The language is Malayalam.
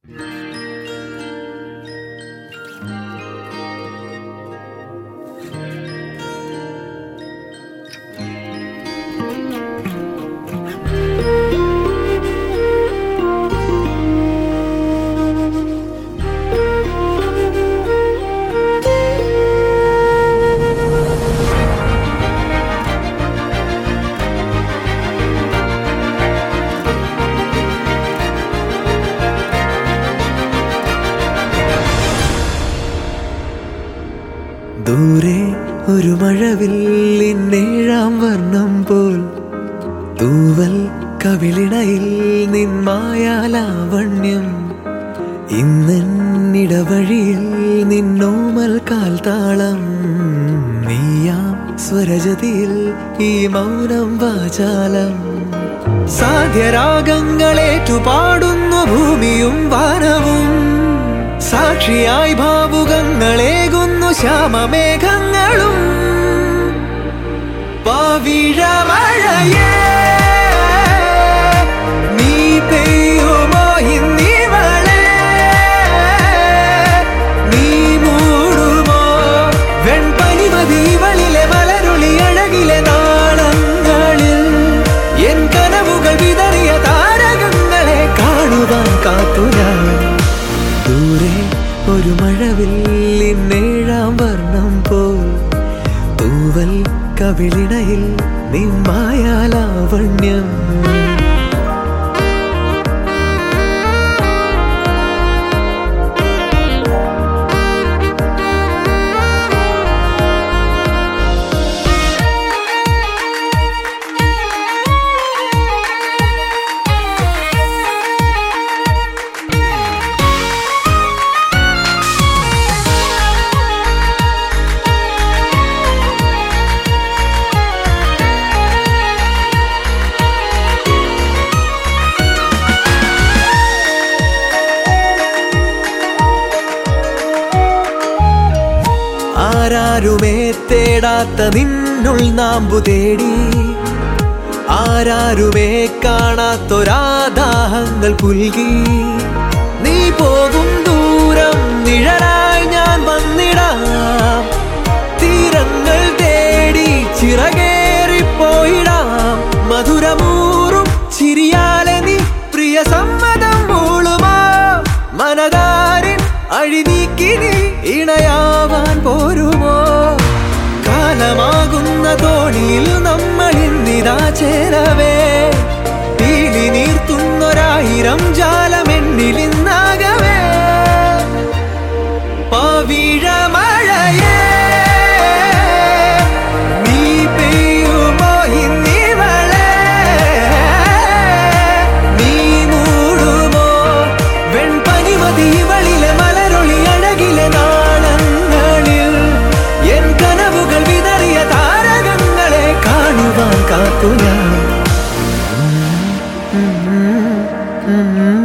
ദൂരെ ഒരു മഴവില്ലിന്നേഴാം വർണ്ണം പോൽ തൂവൽ കവിളിണയിൽ നിന്മായാലാവണ്യം ഇന്നിടവഴിയിൽ നിന്നോമൽ കാൽത്താളം നീയാം സ്വരജതിയിൽ ഈ മൗനം വാചാലം സാധ്യരാഗങ്ങളേറ്റുപാടുന്നു ഭൂമിയും വാനവും സാക്ഷിയായി ഭാവുകങ്ങളേകുന്നു ശ്യാമമേഘങ്ങളും പവിഴമഴയേ നീ പെയ്യുമോ ഇന്നിവളെ നീ മൂടുമോ വെൺപനിമതിവളിലെ മലരുളി അഴകിലെ നാളങ്ങളിൽ എൻ കനവുകൾ വിതറിയ താരകങ്ങളെ കാണുവാൻ കാത്തു ഞാൻ ദൂരെ ഒരു മഴവില്ലിന്നേഴാം വർണ്ണം പോൽ തൂവൽ കവിളിണയിൽ നിന്മായാലാവണ്യം ആരാരുമേ തേടാത്ത നിന്നുൾ നാമ്പു തേടി ആരാരുമേ കാണാത്തൊരാദാഹങ്ങൾ പുൽകി നീ പോകും ദൂരം നിഴലായി ഞാൻ വന്നിടാം തീരങ്ങൾ തേടി ചിറകേറിപ്പോയിടാം മധുരമൂറും ചിരിയാലെ നീ പ്രിയ സമ്മതം മൂളുമാ മനതാരിൻ അഴിനീക്കി നീ ഇണയാവാൻ പോരുമോ കാലമാകുന്ന തോണിയിൽ നമ്മളിന്നിതാ ചേരവേ പീലി നീർത്തുന്നൊരായിരം ജാലമെന്നിലിന്നാകവേ പവിഴമഴയേ നീ പെയ്യുമോ ഇന്നിവളെ നീ മൂടുമോ വെൺപനിമതിവളിലെ മലരൊളി അഴകിലെ നാളങ്ങളിൽ എൻ കനവുകൾ വിതറിയ താരകങ്ങളെ കാണുവാൻ കാത്തു ഞാൻ